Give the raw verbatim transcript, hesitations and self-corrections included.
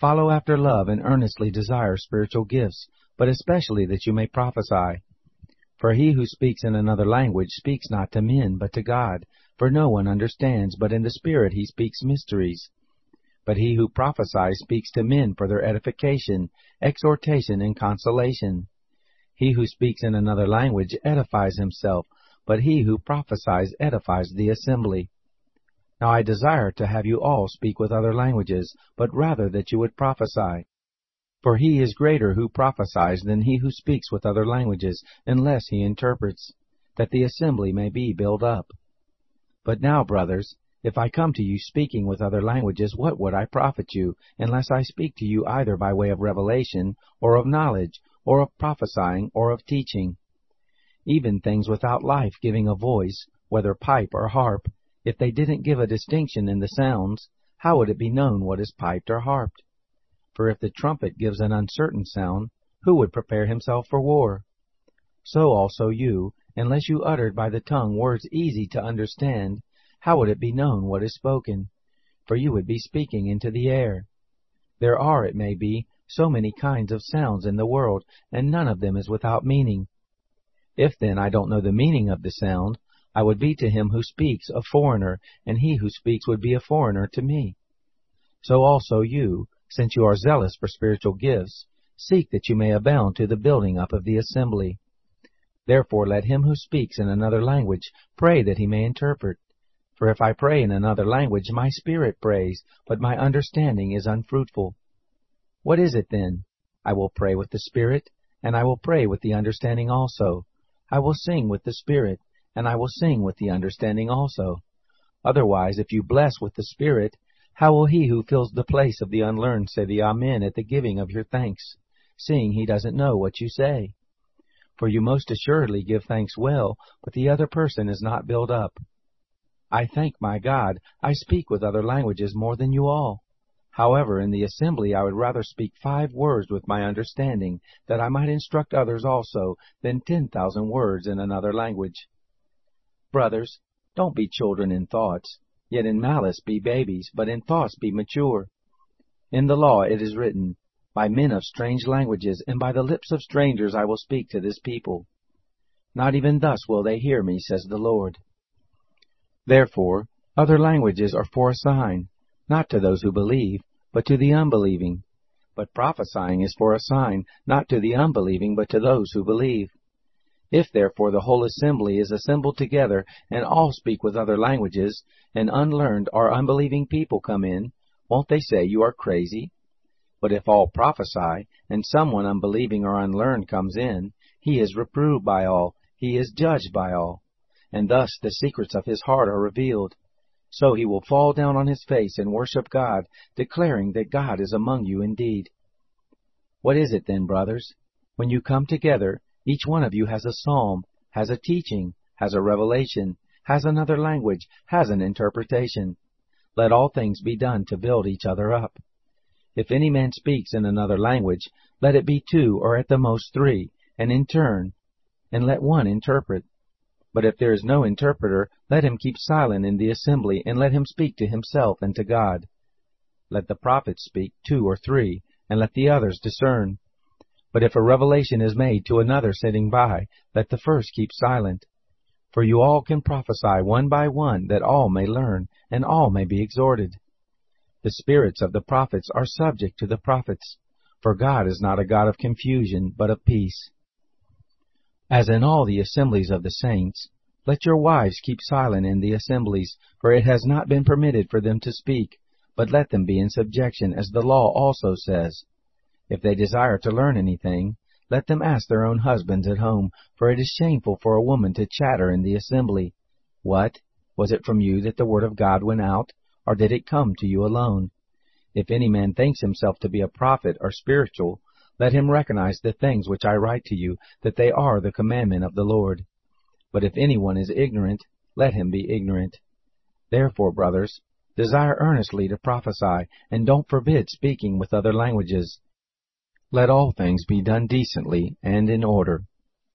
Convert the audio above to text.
Follow after love and earnestly desire spiritual gifts, but especially that you may prophesy. For he who speaks in another language speaks not to men, but to God, for no one understands, but in the Spirit he speaks mysteries. But he who prophesies speaks to men for their edification, exhortation, and consolation. He who speaks in another language edifies himself, but he who prophesies edifies the assembly. Now I desire to have you all speak with other languages, but rather that you would prophesy. For he is greater who prophesies than he who speaks with other languages, unless he interprets, that the assembly may be built up. But now, brothers, if I come to you speaking with other languages, what would I profit you, unless I speak to you either by way of revelation, or of knowledge, or of prophesying, or of teaching? Even things without life giving a voice, whether pipe or harp, if they didn't give a distinction in the sounds, how would it be known what is piped or harped? For if the trumpet gives an uncertain sound, who would prepare himself for war? So also you, unless you uttered by the tongue words easy to understand, how would it be known what is spoken? For you would be speaking into the air. There are, it may be, so many kinds of sounds in the world, and none of them is without meaning. If then I don't know the meaning of the sound, I would be to him who speaks a foreigner, and he who speaks would be a foreigner to me. So also you, since you are zealous for spiritual gifts, seek that you may abound to the building up of the assembly. Therefore let him who speaks in another language pray that he may interpret. For if I pray in another language, my spirit prays, but my understanding is unfruitful. What is it then? I will pray with the Spirit, and I will pray with the understanding also. I will sing with the Spirit, and I will sing with the understanding also. Otherwise, if you bless with the Spirit, how will he who fills the place of the unlearned say the Amen at the giving of your thanks, seeing he doesn't know what you say? For you most assuredly give thanks well, but the other person is not built up. I thank my God, I speak with other languages more than you all. However, in the assembly I would rather speak five words with my understanding, that I might instruct others also, than ten thousand words in another language. Brothers, don't be children in thoughts, yet in malice be babies, but in thoughts be mature. In the law it is written, By men of strange languages, and by the lips of strangers I will speak to this people. Not even thus will they hear me, says the Lord. Therefore, other languages are for a sign, not to those who believe, but to the unbelieving. But prophesying is for a sign, not to the unbelieving, but to those who believe. If therefore the whole assembly is assembled together, and all speak with other languages, and unlearned or unbelieving people come in, won't they say you are crazy? But if all prophesy, and someone unbelieving or unlearned comes in, he is reproved by all, he is judged by all. And thus the secrets of his heart are revealed. So he will fall down on his face and worship God, declaring that God is among you indeed. What is it then, brothers? When you come together, each one of you has a psalm, has a teaching, has a revelation, has another language, has an interpretation. Let all things be done to build each other up. If any man speaks in another language, let it be two or at the most three, and in turn, and let one interpret. But if there is no interpreter, let him keep silent in the assembly, and let him speak to himself and to God. Let the prophets speak, two or three, and let the others discern. But if a revelation is made to another sitting by, let the first keep silent. For you all can prophesy one by one, that all may learn, and all may be exhorted. The spirits of the prophets are subject to the prophets, for God is not a God of confusion, but of peace. As in all the assemblies of the saints, let your wives keep silent in the assemblies, for it has not been permitted for them to speak, but let them be in subjection, as the law also says. If they desire to learn anything, let them ask their own husbands at home, for it is shameful for a woman to chatter in the assembly. What? Was it from you that the word of God went out, or did it come to you alone? If any man thinks himself to be a prophet or spiritual, let him recognize the things which I write to you, that they are the commandment of the Lord. But if anyone is ignorant, let him be ignorant. Therefore, brothers, desire earnestly to prophesy, and don't forbid speaking with other languages. Let all things be done decently and in order.